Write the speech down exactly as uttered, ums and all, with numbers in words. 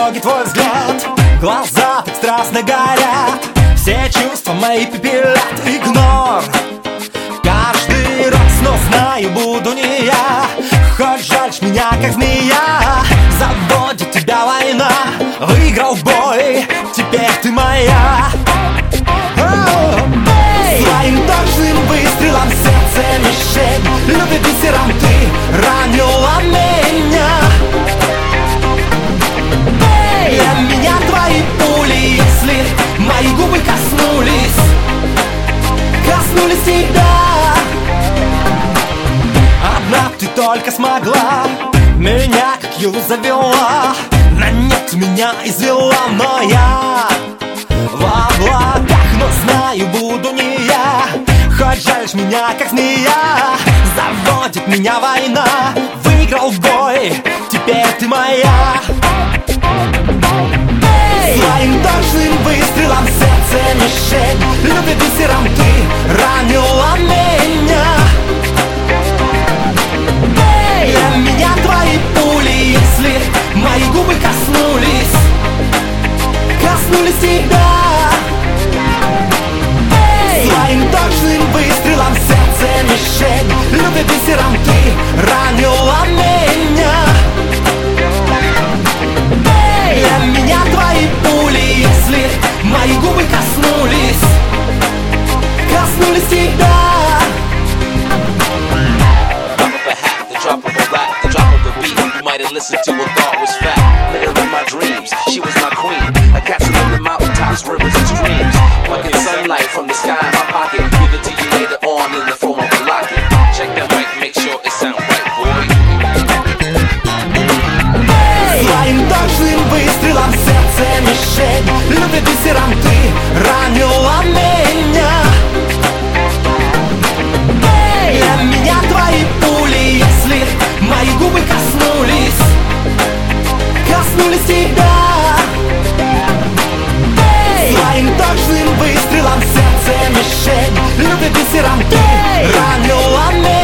дороге твой взгляд. Глаза так страстно горят, все чувства мои пепелят. Игнор каждый раз, но знаю, буду не я. Хоть жальшь меня, как змея, заводит тебя война. Выиграл бой, теперь ты моя. Своим точным выстрелом в сердце мишень, любит бисером ты ранила меня. Для меня твои пули, если мои губы коснулись, коснулись тебя. Одна ты только смогла меня, как юлу завела, на нет меня извела. Но я в облаках, но знаю, буду не я. Хоть жальшь меня, как змея, заводит меня война. Выиграл бой, теперь ты моя. Своим точным выстрелом в сердце мишень, любит бисером ты ранила меня. Для меня твои пули, если мои губы коснулись, коснулись тебя. Своим точным выстрелом в сердце мишень, любит бисером ты ранила меня. Для меня твои пули, если мои губы коснулись, коснулись тебя. Drop of a rap, the drop of a beat. You might have listened to and thought was fact. Met her in my dreams, she was my queen. I captured her in the mountaintops, rivers and streams. Plucking sunlight from the sky in my pocket. Give it to you later on in the form of a locket. Check that mic, make sure it sound right, boy. Своим точным выстрелом в сердце мишень, любит бисером ты ранила меня. Для меня твои пули, если мои губы коснулись, коснулись тебя. Своим точным выстрелом в сердце мишень, любит бисером ты ранила меня.